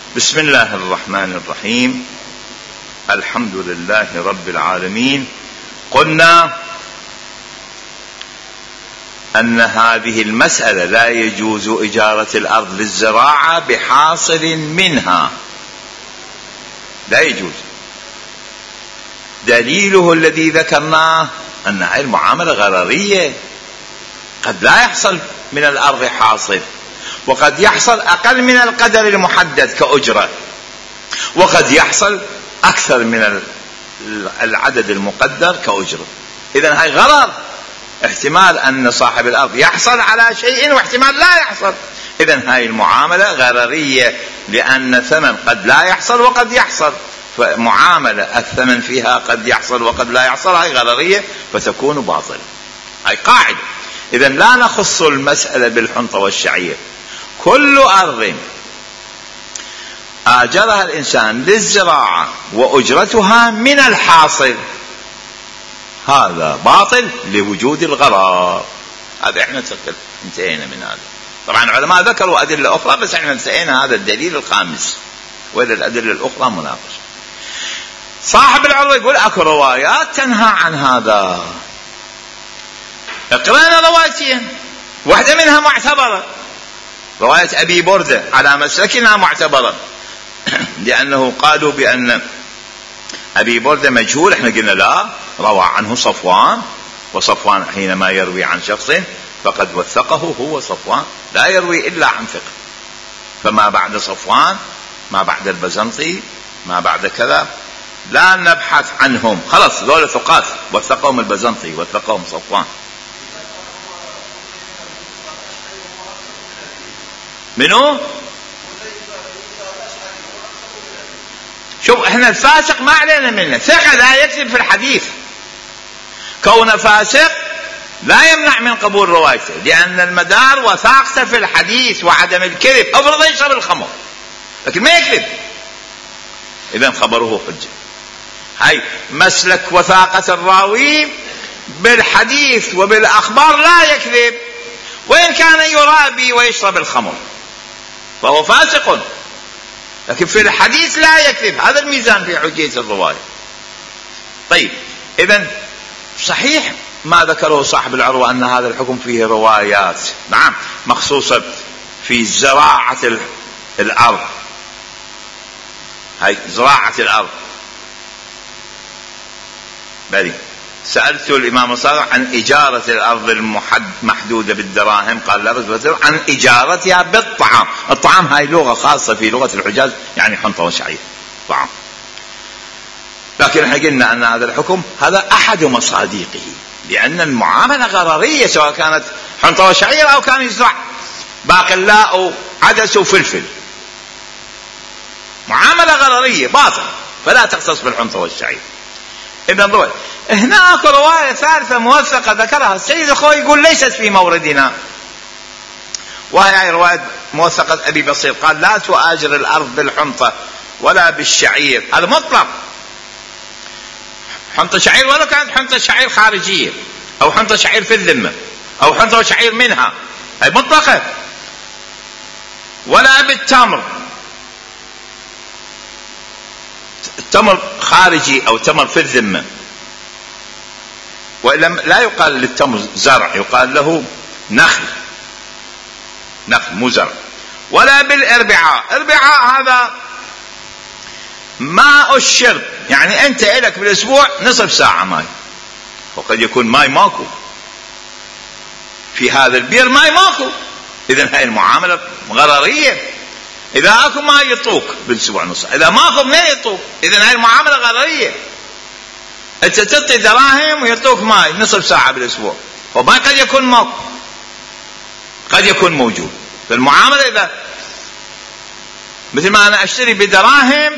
بسم الله الرحمن الرحيم. الحمد لله رب العالمين. قلنا أن هذه المسألة لا يجوز إجارة الأرض للزراعة بحاصل منها، لا يجوز. دليله الذي ذكرناه أن هذه المعاملة غررية، قد لا يحصل من الأرض حاصل، وقد يحصل أقل من القدر المحدد كأجرة، وقد يحصل أكثر من العدد المقدر كأجرة. إذن هاي غرر، احتمال أن صاحب الأرض يحصل على شيء واحتمال لا يحصل. إذن هاي المعاملة غررية، لأن ثمن قد لا يحصل وقد يحصل، فمعاملة الثمن فيها قد يحصل وقد لا يحصل هاي غررية فتكون باطلة. هاي قاعدة. إذن لا نخص المسألة بالحنطة والشعير. كل أرض آجرها الإنسان للزراعة وأجرتها من الحاصل هذا باطل لوجود الغرر. هذا احنا انتهينا من هذا. طبعا العلماء ذكروا أدلة أخرى، بس احنا انتهينا هذا الدليل الخامس، وإلى الأدلة الأخرى مناقشة. صاحب العروة يقول أكو روايات تنهى عن هذا. اقرأنا روايتين، واحدة منها معتبرة، رواية أبي بردة على مسلكنا معتبرة، لأنه قالوا بأن أبي بردة مجهول. احنا قلنا لا، روى عنه صفوان، وصفوان حينما يروي عن شخص فقد وثقه هو صفوان، لا يروي إلا عن ثقة. فما بعد صفوان، ما بعد البزنطي، ما بعد كذا لا نبحث عنهم، خلص دول ثقات، وثقهم البزنطي وثقهم صفوان. منو؟ شوف، احنا الفاسق ما علينا منه، ثقة لا يكذب في الحديث. كون فاسق لا يمنع من قبول روايته، لأن المدار وثاقته في الحديث وعدم الكذب. أفرض يشرب الخمر لكن ما يكذب، إذن خبره حجة. هاي مسلك وثاقة الراوي بالحديث وبالأخبار لا يكذب، وإن كان يرابي ويشرب الخمر فهو فاسق، لكن في الحديث لا يكذب. هذا الميزان في حجية الرواية. طيب، إذن صحيح ما ذكره صاحب العروة أن هذا الحكم فيه روايات، نعم، مخصوصة في زراعة الأرض. هاي زراعة الأرض. بلي سألت الإمام الصادق عن إجارة الأرض المحدودة بالدراهم، قال لا بس عن إجارتها بالطعام. الطعام هاي لغة خاصة في لغة الحجاز، يعني حنطة وشعير طعام. لكن احنا قلنا أن هذا الحكم هذا أحد مصادقه، لأن المعاملة غررية، سواء كانت حنطة وشعير أو كان يزرع باقلاء وعدس وفلفل، معاملة غررية باطل، فلا تختص بالحنطة والشعير. إذن هناك رواية ثالثة موثقة ذكرها السيد الخوي، يقول ليست في موردنا، وهي رواية موثقة أبي بصير، قال لا تؤاجر الأرض بالحنطة ولا بالشعير. هذا مطلق، حنطة شعير ولا كانت حنطة شعير خارجية أو حنطة شعير في الذمة أو حنطة شعير منها، هي مطلقة. ولا بالتمر، التمر خارجي أو تمر في الذمة، وإلا لا يقال للتمر زرع، يقال له نخل مو زرع. ولا بالإربعاء، إربعاء هذا ماء الشرب، يعني أنت إلك بالأسبوع نصف ساعة ماء، وقد يكون ماء ماكو في هذا البير، ماء ماكو. إذن هاي المعاملة غررية. إذا أكو ماء يطوك بالأسبوع نص، إذا ماكو منين يطوك؟ إذن هاي المعاملة غررية. أنت تعطي دراهم ويطوك ماء نصف ساعة بالأسبوع، وما قد يكون ماكو، قد يكون موجود. فالمعاملة إذا مثل ما أنا أشتري بدراهم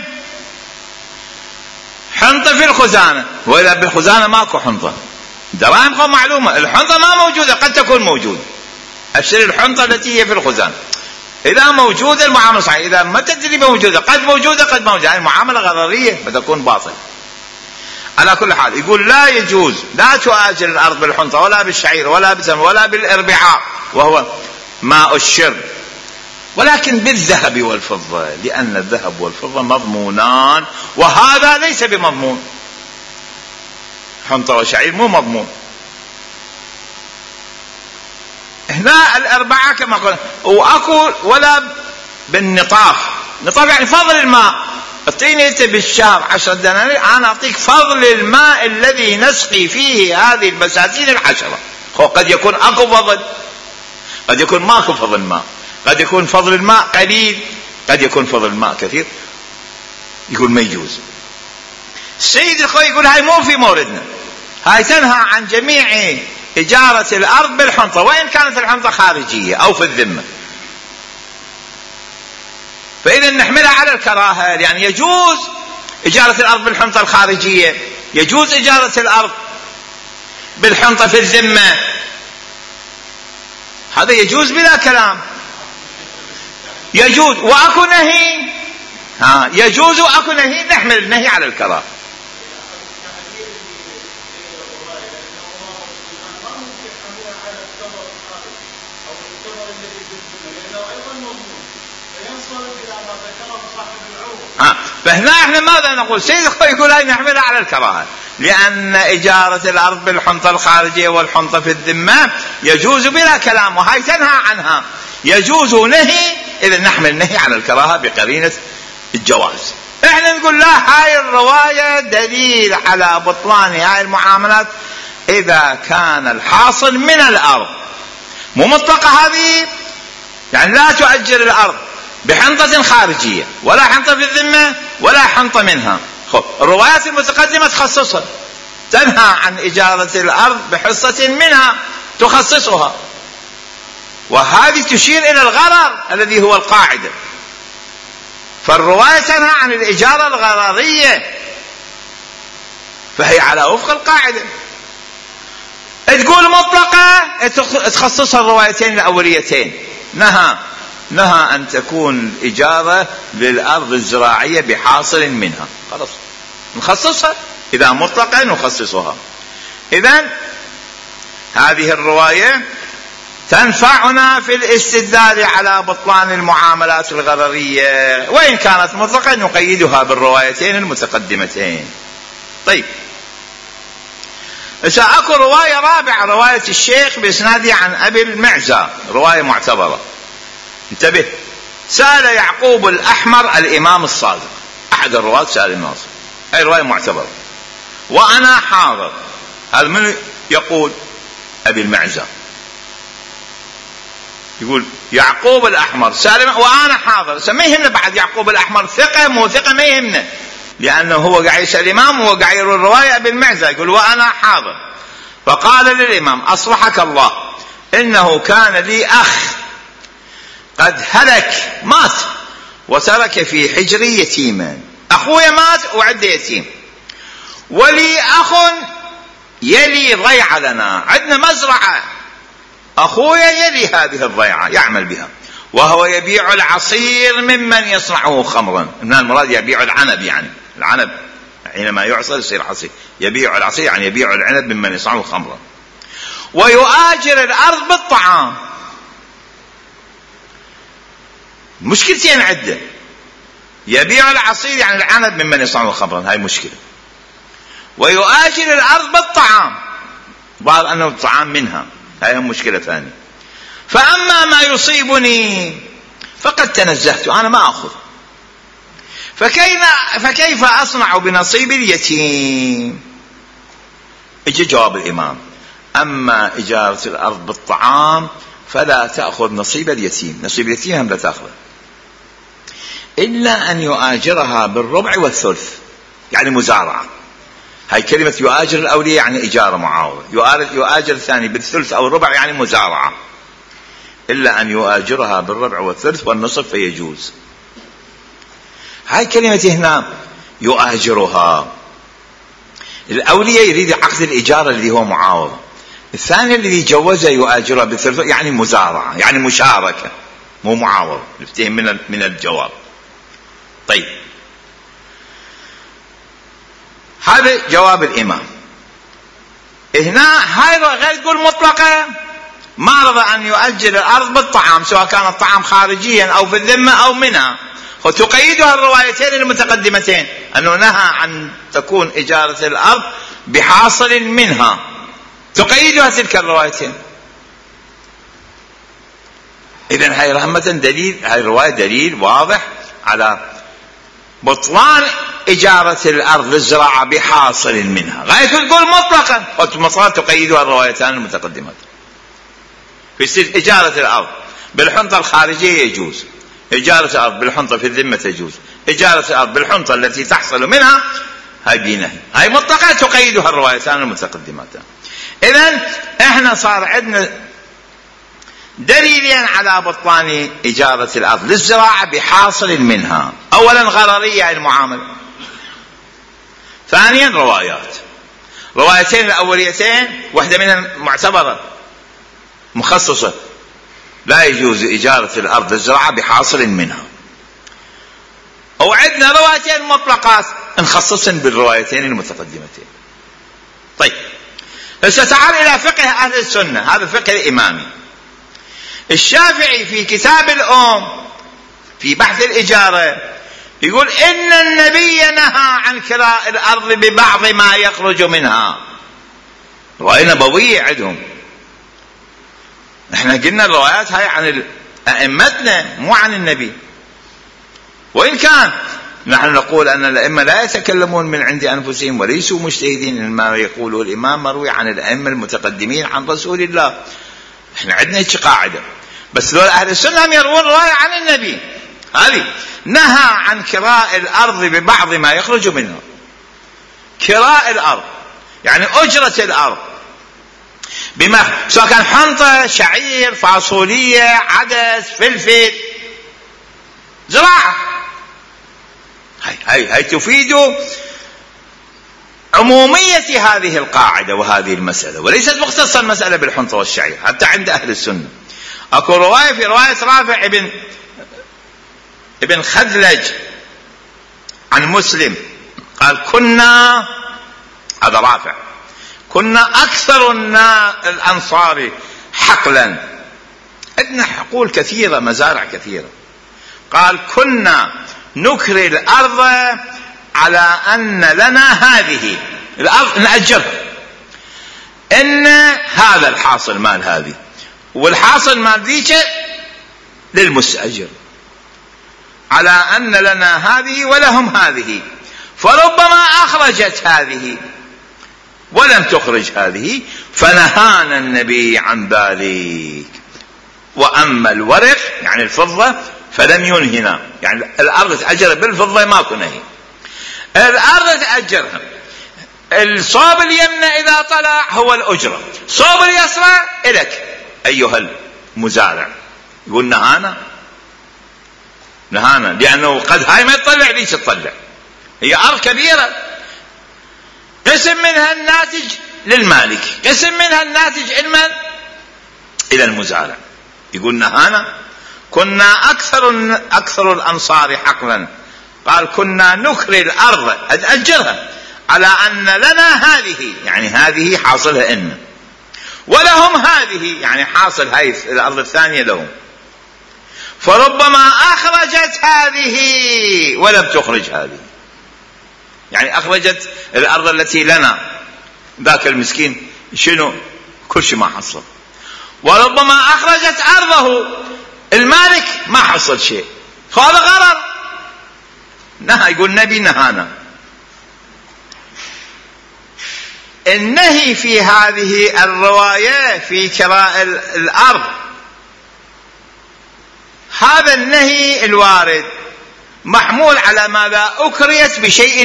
حنطة في الخزانة، وإذا بالخزانة ماكو حنطة، دراهم معلومة، الحنطة ما موجودة، قد تكون موجودة، أشتري الحنطة التي هي في الخزانة. إذا موجودة المعاملة صحيحة، إذا ما تدري موجودة، قد موجودة قد موجودة، المعاملة غررية فتكون باطل. على كل حال يقول لا يجوز، لا تؤاجر الأرض بالحنطة ولا بالشعير ولا بالتمر ولا بالإربعاء، وهو ماء الشرب، ولكن بالذهب والفضة، لأن الذهب والفضة مضمونان وهذا ليس بمضمون. حنطة وشعير مو مضمون. هنا الأربعة كما قلنا. وأكو ولا بالنطاف. نطاف يعني فضل الماء. اعطيني انت بالشهر 10 دنانير، انا اعطيك فضل الماء الذي نسقي فيه هذه البساتين 10. قد يكون اكو فضل، قد يكون ماكو فضل ماء، قد يكون فضل الماء قليل، قد يكون فضل الماء كثير. يقول ما يجوز. السيد الخوي يقول هاي مو في موردنا، هاي تنهى عن جميع إجارة الأرض بالحنطة، وإن كانت الحنطة خارجية أو في الذمة. فإذا نحملها على الكراهة، يعني يجوز إجارة الأرض بالحنطة الخارجية، يجوز إجارة الأرض بالحنطة في الذمة، هذا يجوز بلا كلام. يجوز وأكو نهي، يجوز وأكو نهي، نحمل النهي على الكراهة. فهنا احنا ماذا نقول؟ سيد الخوي يقول هاي نحملها على الكراهة، لأن إجارة الأرض بالحنطة الخارجية والحنطة في الذمة يجوز بلا كلام، وهاي تنهى عنها، يجوز نهي، إذا نحمل نهي على الكراهة بقرينة الجواز. احنا نقول لا، هاي الرواية دليل على بطلان هاي المعاملات إذا كان الحاصل من الأرض، مو مطلقة هذه، يعني لا تؤجر الأرض بحنطة خارجية ولا حنطة في الذمة ولا حنطة منها. الروايات المتقدمة تخصصها، تنهى عن إجارة الأرض بحصة منها تخصصها، وهذه تشير إلى الغرر الذي هو القاعدة. فالرواية تنهى عن الإجارة الغررية، فهي على وفق القاعدة. تقول مطلقة تخصصها الروايتين الأوليتين، نهى أن تكون إجارة للأرض الزراعية بحاصل منها، خلاص نخصصها. إذا مطلقة نخصصها. إذن هذه الرواية تنفعنا في الاستدلال على بطلان المعاملات الغررية، وإن كانت مطلقة نقيدها بالروايتين المتقدمتين. طيب، أكو رواية رابعة، رواية الشيخ بإسناده عن أبي المعزى، رواية معتبرة. انتبه، سأل يعقوب الأحمر الإمام الصادق، أحد الرواة سأل الإمام الصادق، هي رواية معتبرة. وأنا حاضر، هذا من يقول؟ أبي المعزى يقول يعقوب الأحمر سأل وأنا حاضر. ما يهمنا بعد يعقوب الأحمر ثقة مو ثقة، ما يهمنا، لأنه هو قاعد يسأل الإمام وهو قاعد يروي الرواية. أبي المعزى يقول وأنا حاضر، فقال للإمام أصلحك الله، إنه كان لي أخ قد هلك، مات، وترك في حجري يتيما. أخويا مات وعده يتيم، ولي أخ يلي ضيعة لنا، عندنا مزرعة، أخويا يلي هذه الضيعة يعمل بها، وهو يبيع العصير ممن يصنعه خمرا. من المراد يبيع العنب، يعني العنب حينما يعصر يصير عصير، يبيع العصير يعني يبيع العنب ممن يصنعه خمرا، ويؤاجر الأرض بالطعام. مشكلتين عدة، يبيع العصير يعني العنب ممن يصنعه خمرا، هاي مشكلة، ويؤاجر الأرض بالطعام، بعض أنه الطعام منها، هاي مشكلة ثانية. فأما ما يصيبني فقد تنزهت، أنا ما أخذ، فكيف أصنع بنصيب اليتيم؟ اجي جواب الإمام: أما إجارة الأرض بالطعام فلا تأخذ نصيب اليتيم، نصيب اليتيم هم لا تأخذ، إلا أن يؤاجرها بالربع والثلث، يعني مزارعة. هاي كلمة يؤاجر الأولية يعني إجارة معاوضة، يؤاجر الثاني بالثلث أو الربع يعني مزارعة، إلا أن يؤاجرها بالربع والثلث والنصف فيجوز. هاي كلمة هنا يؤاجرها، الأولية يريد عقد الإجارة اللي هو معاوضة، الثاني الذي جوزه يؤاجرها بالثلث يعني مزارعة، يعني مشاركة مو معاوضة، نفتهم من الجواب. طيب، هذا جواب الإمام. هنا هاي غير تقول مطلقة، ما رضى أن يؤجر الأرض بالطعام، سواء كان الطعام خارجيا أو في الذمة أو منها. وتقيدها الروايتين المتقدمتين أنه نهى عن تكون إجارة الأرض بحاصل منها، تقيدها تلك الروايتين. إذن هاي رحمة دليل، هاي الرواية دليل واضح على بطلان إجارة الأرض للزراعة بحاصل منها. غاية تقول مطلقا، ومطلقا تقيدها الروايتان المتقدمات. في إجارة الأرض بالحنطة الخارجية يجوز، إجارة الأرض بالحنطة في الذمة تجوز، إجارة الأرض بالحنطة التي تحصل منها هاي بنهي، هاي مطلقا تقيدها الروايتان المتقدمات. إذن احنا صار عندنا دليلين على بطلان إجارة الأرض للزراعة بحاصل منها. أولا غررية المعاملة، ثانيا روايتين الأوليتين واحدة منها معتبرة مخصصة، لا يجوز إجارة الأرض للزراعة بحاصل منها. وعندنا روايتين مطلقات نخصصن بالروايتين المتقدمتين. طيب هسه تعال إلى فقه أهل السنة، هذا الفقه الإمامي. الشافعي في كتاب الأم في بحث الإجارة يقول إن النبي نهى عن كراء الأرض ببعض ما يخرج منها. رواية نبوية عندهم. احنا قلنا الروايات هاي عن أئمتنا مو عن النبي، وإن كان نحن نقول أن الأئمة لا يتكلمون من عند أنفسهم وليسوا مجتهدين، ما يقوله الإمام مروي عن الأئمة المتقدمين عن رسول الله. احنا عندنا هيك قاعدة، بس لو أهل السنة هم يروون رواية عن النبي. هذه نهى عن كراء الأرض ببعض ما يخرج منها. كراء الأرض يعني أجرة الأرض، بما سواء كان حنطة، شعير، فاصولية، عدس، فلفل، زراعة. هاي تفيد عمومية هذه القاعدة وهذه المسألة، وليست مختصة المسألة بالحنطة والشعير حتى عند أهل السنة. أكو رواية في رواية رافع ابن خذلج عن مسلم قال كنا، هذا رافع، كنا أكثر الأنصار حقلا. عندنا حقول كثيرة، مزارع كثيرة. قال كنا نكري الأرض على أن لنا هذه الأرض نأجرها، إن هذا الحاصل مال هذه، والحاصل مال ذيك للمستأجر، على أن لنا هذه ولهم هذه، فربما أخرجت هذه ولم تخرج هذه، فنهانا النبي عن ذلك. وأما الورق يعني الفضة فلم ينهنا، يعني الأرض تأجر بالفضة ماكو نهي، الأرض تأجرها. الصوب اليمنى إذا طلع هو الأجرة، صوب اليسرى إلك أيها المزارع. يقول نهانا لأنه قد هاي ما تطلع ليش تطلع، هي أرض كبيرة، قسم منها الناتج للمالك، قسم منها الناتج إلى المزارع. يقول نهانا كنا أكثر الأنصار حقلا. قال كنا نكري الأرض أجرها على أن لنا هذه، يعني هذه حاصلها إن، ولهم هذه يعني حاصل هاي الأرض الثانية لهم، فربما أخرجت هذه ولم تخرج هذه، يعني أخرجت الأرض التي لنا، ذاك المسكين شنو كل شيء ما حصل، وربما أخرجت أرضه المالك ما حصل شيء، هذا غرر. نهى، يقول النبي نهانا. النهي في هذه الرواية في كراء الأرض، هذا النهي الوارد محمول على ماذا؟ أكريت بشيء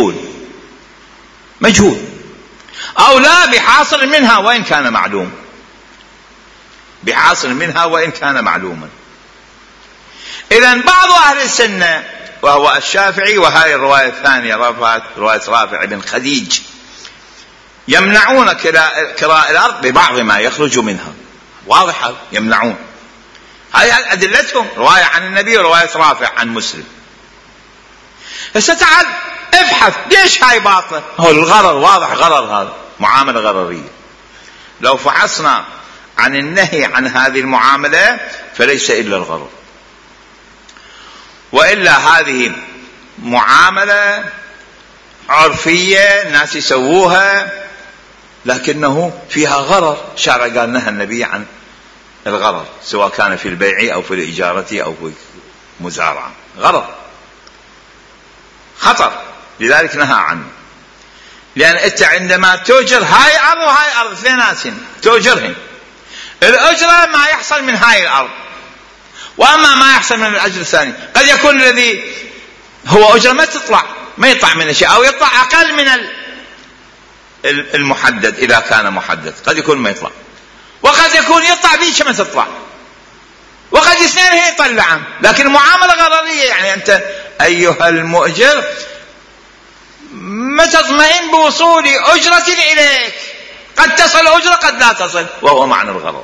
مجهول أو لا بحاصل منها وإن كان معلوم، بحاصل منها وإن كان معلوما. إذن بعض أهل السنة وهو الشافعي، وهذه الرواية الثانية رواية رافع بن خديج، يمنعون كراء الأرض ببعض ما يخرج منها. واضح، يمنعون. هاي أدلتهم، رواية عن النبي ورواية رافع عن مسلم. فتعال ابحث ليش هاي باطلة. هو الغرر واضح، غرر، هذا معاملة غررية. لو فحصنا عن النهي عن هذه المعاملة فليس إلا الغرض، وإلا هذه معاملة عرفية الناس يسووها لكنه فيها غرر. شرع قال نهى النبي عن الغرر، سواء كان في البيع أو في الإجارة أو في المزارعة، غرر خطر، لذلك نهى عنه. لأن أنت عندما تؤجر هاي أرض وهاي أرض اثنين ناس تؤجرهم، الأجرة ما يحصل من هاي الأرض، وأما ما يحصل من الأجر الثاني قد يكون الذي هو أجرة ما يطلع من شيء، أو يطلع أقل من المحدد إذا كان محدد، قد يكون ما يطلع، وقد يكون يطلع بيش ما تطلع، وقد اثنين يطلعهم، لكن المعاملة غررية. يعني أنت أيها المؤجر ما تطمئن بوصول أجرة إليك، قد تصل أجرة قد لا تصل، وهو معنى الغرر.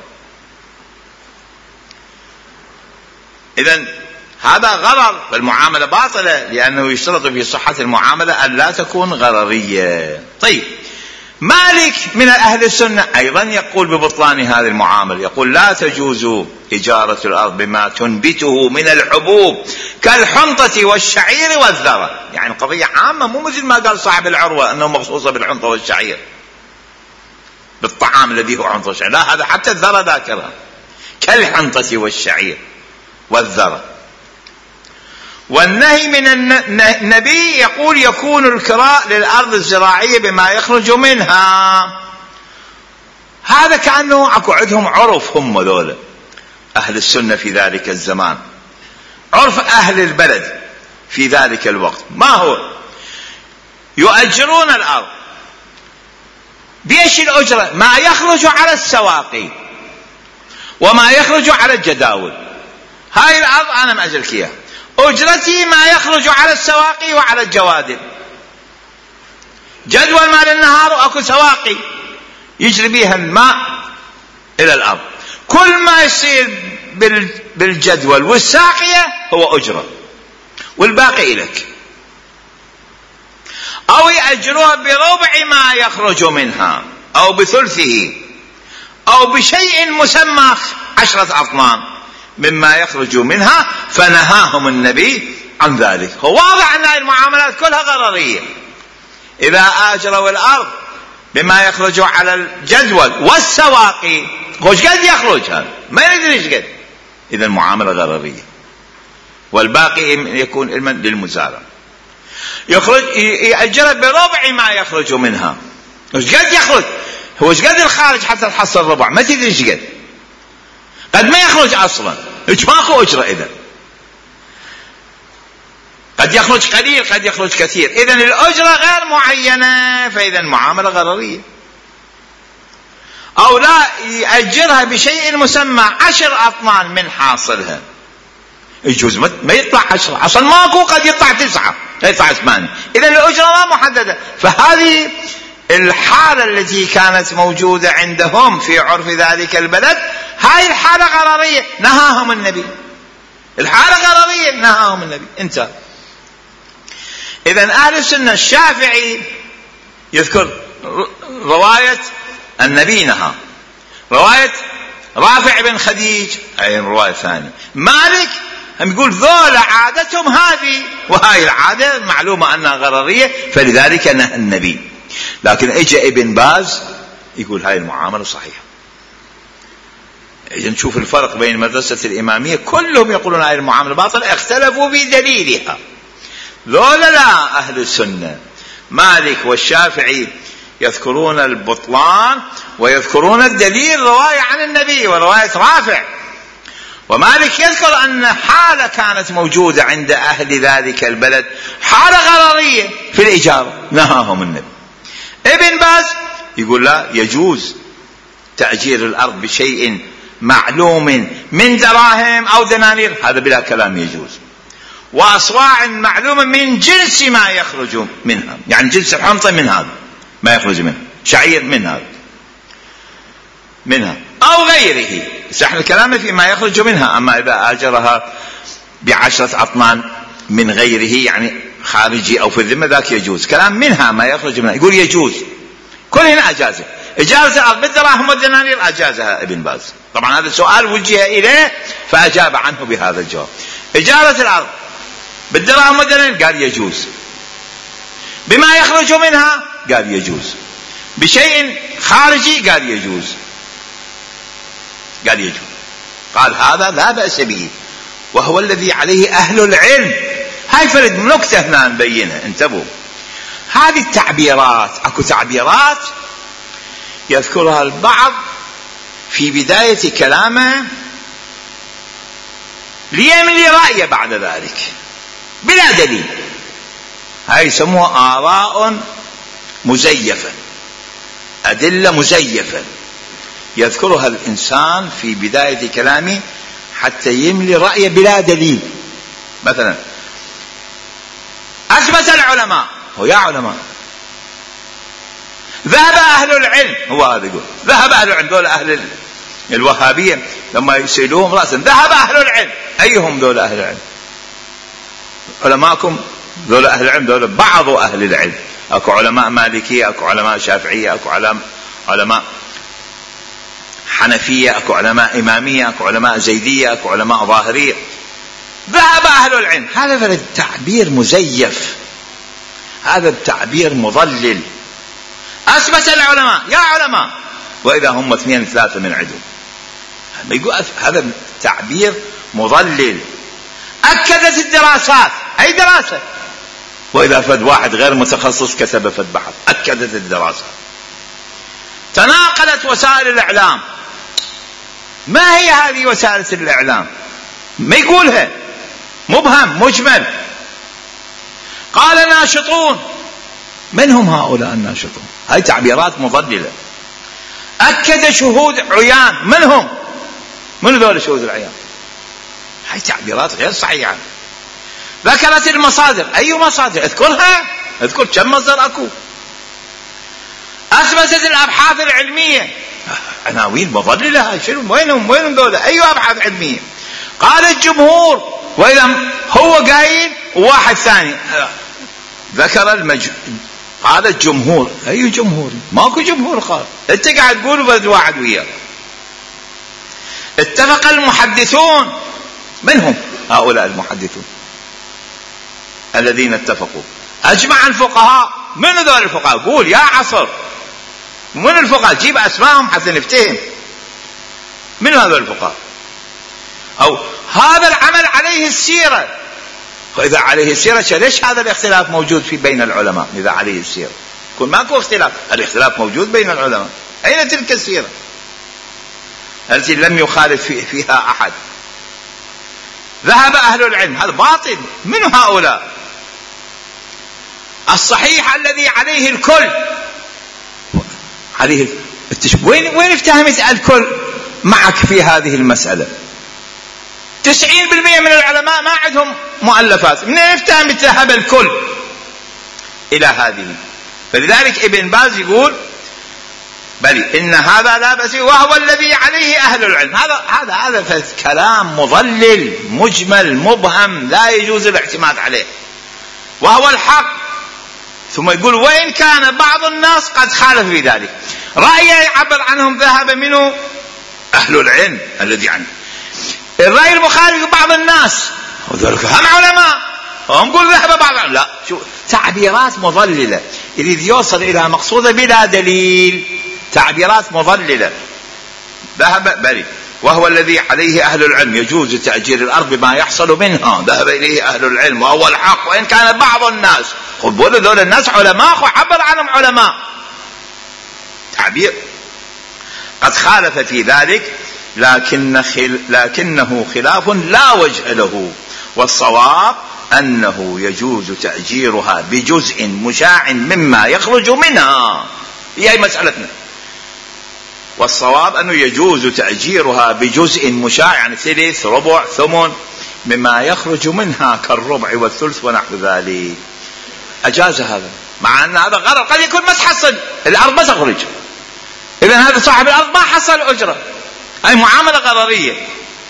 إذن هذا غرر، فالمعاملة باطلة، لأنه يشترط في صحة المعاملة أن لا تكون غررية. طيب، مالك من أهل السنة أيضا يقول ببطلان هذه المعاملة، يقول لا تجوز إجارة الأرض بما تنبته من الحبوب كالحنطة والشعير والذرة. يعني قضية عامة، مو مثل ما قال صاحب العروة أنه مخصوصة بالحنطة والشعير، بالطعام الذي هو حنطة والشعير، لا، هذا حتى الذرة ذاكرها، كالحنطة والشعير والذرة. والنهي من النبي يقول يكون الكراء للأرض الزراعية بما يخرج منها. هذا كأنه أكو عندهم عرف، هم ذولا أهل السنة في ذلك الزمان، عرف أهل البلد في ذلك الوقت. ما هو؟ يؤجرون الأرض بيش الأجرة ما يخرج على السواقي وما يخرج على الجداول. هاي الأرض أنا مأجرك إياها، أجرتي ما يخرج على السواقي وعلى الجوادل. جدول مال النهار وأكو سواقي يجري بيها الماء إلى الأرض، كل ما يصير بالجدول والساقية هو أجرة، والباقي إليك. أو يأجروها بربع ما يخرج منها أو بثلثه أو بشيء مسمى 10 أطنان مما يخرج منها، فنهاهم النبي عن ذلك. هو واضح أن المعاملات كلها غررية. إذا آجروا الأرض بما يخرج على الجدول والسواقي، وش قد يخرج هذا؟ ما ندري ايش قد. إذا المعاملة غررية، والباقي يكون للمزارع. يأجرها بربع ما يخرج منها. وش قد يخرج؟ هو ايش قد الخارج حتى تحصل ربع؟ ما تدري ايش قد ما يخرج أصلا، ماكو أجرة. إذا قد يخرج قليل قد يخرج كثير، إذا الأجرة غير معينة، فإذا المعاملة غررية. أو لا يأجرها بشيء مسمى 10 أطنان من حاصلها، يجوز ما يطلع 10 أصلا ماكو، قد يطلع 9 يطلع 8، إذا الأجرة ما محددة. فهذه الحالة التي كانت موجودة عندهم في عرف ذلك البلد، هاي الحالة غررية نهاهم النبي، الحالة غررية نهاهم النبي، انت. إذن أهل السنة الشافعي يذكر رواية النبي نهى، رواية رافع بن خديج أي رواية ثانية. مالك هم يقول ذولا عادتهم هذه، وهاي العادة معلومة أنها غررية، فلذلك نهى النبي. لكن اجى ابن باز يقول هاي المعاملة صحيحة. إذا نشوف الفرق بين المدرسة الإمامية، كلهم يقولون هاي المعاملة باطلة، اختلفوا بدليلها. ذولا لا، أهل السنة مالك والشافعي يذكرون البطلان ويذكرون الدليل رواية عن النبي ورواية رافع. ومالك يذكر أن حالة كانت موجودة عند أهل ذلك البلد، حالة غررية في الإجارة، نهاهم النبي. ابن باز يقول لا، يجوز تأجير الأرض بشيء معلوم من دراهم أو دنانير، هذا بلا كلام يجوز، وأصواع معلومة من جنس ما يخرج منها، يعني جنس الحنطة من هذا ما يخرج منها، شعير منها أو غيره. احنا الكلام في ما يخرج منها، أما إذا آجرها ب10 أطنان من غيره، يعني خارجي أو في الذمة، ذاك يجوز. كلام منها ما يخرج منها، يقول يجوز كلنا أجازه. إجازة الأرض بالدراهم والدنانير أجازها ابن باز. طبعا هذا السؤال وجه إليه فأجاب عنه بهذا الجواب. إجازة الأرض بالدراهم والدنانير قال يجوز، بما يخرج منها قال يجوز، بشيء خارجي قال يجوز، قال يجوز. قال هذا لا بأس به وهو الذي عليه أهل العلم. هاي فرد نكتة هنا نبينها، انتبهوا. هذه التعبيرات اكو تعبيرات يذكرها البعض في بداية كلامه ليملي رأيه بعد ذلك بلا دليل. هاي يسموها آراء مزيفة، أدلة مزيفة يذكرها الإنسان في بداية كلامه حتى يملي رأيه بلا دليل. مثلا أثبت العلماء، هو يا علماء ذهب أهل العلم، هو هذا يقول ذهب أهل العلم. دول أهل الوهابية لما يسألوهم رأسا ذهب أهل العلم، أيهم دول أهل العلم؟ علماءكم دول أهل العلم، دول بعض أهل العلم. أكو علماء مالكية، أكو علماء شافعية، أكو علماء حنفية، أكو علماء إمامية، أكو علماء زيدية، أكو علماء ظاهرية. ذهب أهل العلم، هذا التعبير مزيف، هذا التعبير مضلل. أثبت العلماء، يا علماء، وإذا هم 2 3 من عندهم. يقول هذا تعبير مضلل. أكدت الدراسات، أي دراسة، وإذا فد واحد غير متخصص كتب فد بحث. أكدت الدراسات. تناقلت وسائل الإعلام. ما هي هذه وسائل الإعلام؟ ما يقولها، مبهم مجمل. قال ناشطون، من هم هؤلاء الناشطون؟ هاي تعبيرات مضللة. أكد شهود عيان، من هم؟ من ذول شهود العيان؟ هاي تعبيرات غير صحيحة. ذكرت المصادر، أي مصادر؟ اذكرها، اذكر كم مصدر أكو. أثبتت الأبحاث العلمية، عناوين مضللة. هاي شنو؟ وينهم دول؟ أي أبحاث علمية؟ قال الجمهور، وإذا هو قايل وواحد ثاني ذكر قال الجمهور. أي جمهور؟ ماكو جمهور. قال أنت قاعد تقول بس واحد وياه. اتفق المحدثون، من هم هؤلاء المحدثون الذين اتفقوا؟ أجمع الفقهاء، من ذول الفقهاء؟ قول يا عصر، من الفقهاء؟ جيب أسمائهم حتى نفتهم من هذول الفقهاء. أو هذا العمل عليه السيرة، وإذا عليه السيرة ليش هذا الاختلاف موجود في بين العلماء؟ إذا عليه السيرة يكون ماكو اختلاف، الاختلاف موجود بين العلماء. أين تلك السيرة التي لم يخالف فيها أحد؟ ذهب أهل العلم، هذا باطل. من هؤلاء؟ الصحيح الذي عليه الكل، عليه وين افتهمت الكل معك في هذه المسألة؟ 90% من العلماء ما عندهم مؤلفات، من افتهمت ذهب الكل إلى هذه؟ فلذلك ابن باز يقول بل إن هذا لا بأس وهو الذي عليه أهل العلم. هذا كلام مضلل مجمل مبهم لا يجوز الاعتماد عليه، وهو الحق. ثم يقول وإن كان بعض الناس قد خالف في ذلك، رأي يعبر عنهم ذهب منه أهل العلم الذي عنه. الرأي المخالف بعض الناس، وذلك هم علماء، هم يقول ذهب بعض العلماء. لا، شو تعبيرات مضللة يريد يوصل إلى مقصوده بلا دليل. تعبيرات مضللة. ذهب بل وهو الذي عليه أهل العلم يجوز تأجير الأرض بما يحصل منها، ذهب إليه أهل العلم وهو الحق. وإن كان بعض الناس، خذوا ذول الناس علماء وعبر عنهم علماء، تعبير قد خالف في ذلك، لكنه خلاف لا وجه له، والصواب أنه يجوز تأجيرها بجزء مشاع مما يخرج منها. هي مسألتنا. والصواب أنه يجوز تأجيرها بجزء مشاع، يعني ثلث ربع ثمن مما يخرج منها كالربع والثلث ونحو ذلك. أجاز هذا، مع أن هذا غرر، قد يكون ما تحصل الأرض ما تخرج، إذن هذا صاحب الأرض ما حصل أجرة، أي معاملة غررية.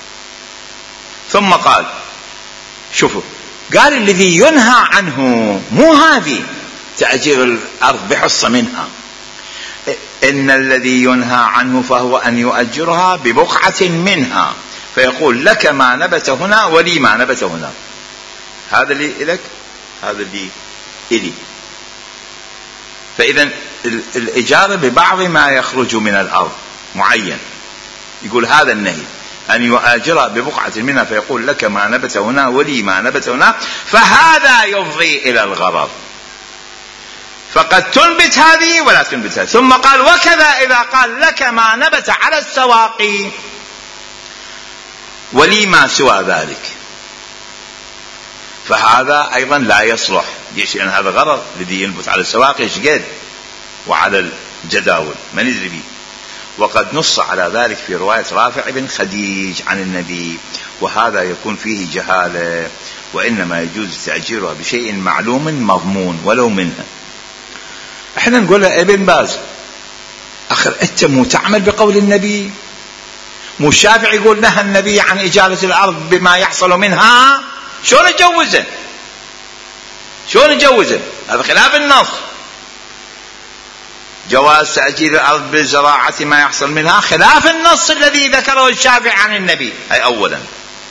ثم قال شوفوا، قال الذي ينهى عنه مو هذه تأجير الأرض بحصة منها، إن الذي ينهى عنه فهو أن يؤجرها ببقعة منها، فيقول لك ما نبت هنا ولي ما نبت هنا، هذا اللي إلك هذا اللي إلي. فإذا الإجارة ببعض ما يخرج من الأرض معين، يقول هذا النهي أن يؤاجرها ببقعة منها، فيقول لك ما نبت هنا ولي ما نبت هنا، فهذا يفضي إلى الغرض، فقد تنبت هذه ولا تنبت هذه. ثم قال وكذا إذا قال لك ما نبت على السواقي ولي ما سوى ذلك، فهذا أيضا لا يصلح، لأن هذا غرض الذي ينبت على السواقي شقد وعلى الجداول ما ندري به. وقد نص على ذلك في رواية رافع بن خديج عن النبي، وهذا يكون فيه جهالة، وإنما يجوز تأجيرها بشيء معلوم مضمون ولو منها. احنا نقول ابن باز اخر انت مو تعمل بقول النبي، مو الشافعي يقول نهى النبي عن إجارة الأرض بما يحصل منها، شلون نجوزه؟ شلون نجوزه؟ هذا خلاف النص. جواز تأجير الأرض بالزراعة ما يحصل منها خلاف النص الذي ذكره الشافعي عن النبي. أي أولا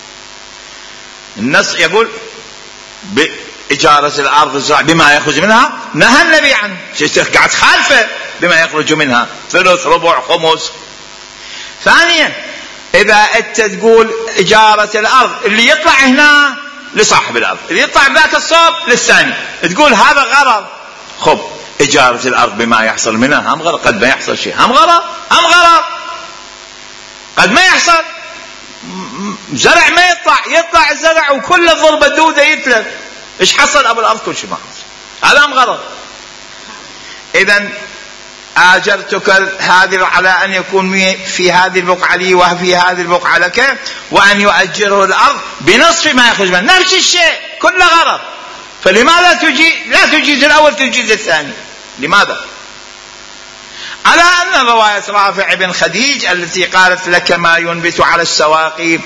النص يقول بإجارة الأرض الزراعة بما يخرج منها، نهى النبي عنه، قاعد خالفه بما يخرج منها ثلث ربع خمس. ثانيا إذا أنت تقول إجارة الأرض اللي يطلع هنا لصاحب الأرض، اللي يطلع بذاك الصوب للثاني، تقول هذا غرض، خب إجارة الأرض بما يحصل منها هم غرض، قد ما يحصل شيء هم غرض، هم غرض قد ما يحصل زرع ما يطلع الزرع وكل الضربة دودة يتلف، إيش حصل أبو الأرض؟ كل شيء ما حصل، هذا هم غرض. إذن آجرتك هذه على أن يكون في هذه البقعة لي وفي هذه البقعة لك، وأن يؤجره الأرض بنصف ما يخرج منه، نفس الشيء كل غرض. فلماذا لا تجيز الأول تجيز الثاني؟ لماذا؟ على أن رواية رافع بن خديج التي قالت لك ما ينبت على السواقي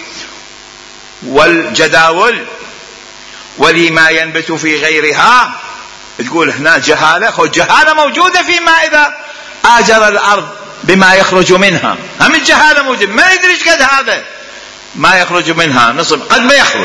والجداول ولي ما ينبت في غيرها، تقول هنا جهالة، جهالة موجودة فيما إذا آجر الأرض بما يخرج منها، هم الجهالة موجودة، ما يدري قد هذا ما يخرج منها نصب، قد ما يخرج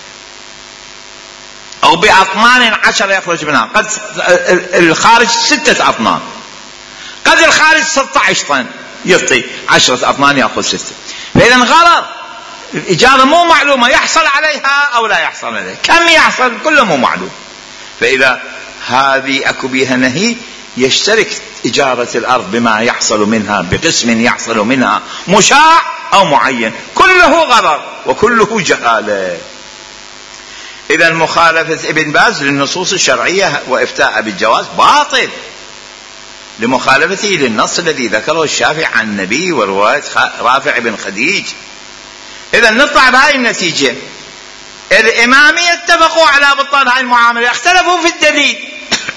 أو بأطنان 10 يخرج منها، قد الخارج 6 أطنان، قد الخارج 16 طن يعطي 10 أطنان يأخذ 6. فإذا غرض الإجارة مو معلومة يحصل عليها أو لا يحصل عليها، كم يحصل كله مو معلوم. فإذا هذه أكو بها نهي يشترك إجارة الأرض بما يحصل منها بقسم يحصل منها مشاع أو معين، كله غرض وكله جهالة. إذا مخالفة ابن باز للنصوص الشرعية وإفتاء بالجواز باطل لمخالفته للنص الذي ذكره الشافعي عن النبي ورواية رافع بن خديج. إذا نطلع بهذه النتيجة، الإمامية اتفقوا على بطلان هذه المعاملة، اختلفوا في الدليل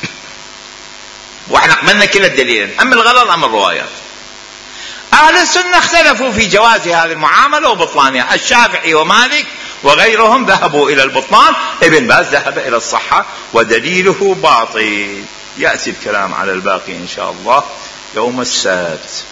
واحنا قبلنا كل الدليل، أما الغلط أما الروايات. أهل السنة اختلفوا في جواز هذه المعاملة وبطلانها، الشافعي ومالك وغيرهم ذهبوا إلى البطلان، ابن باز ذهب إلى الصحة ودليله باطل. يأتي الكلام على الباقي إن شاء الله يوم السبت.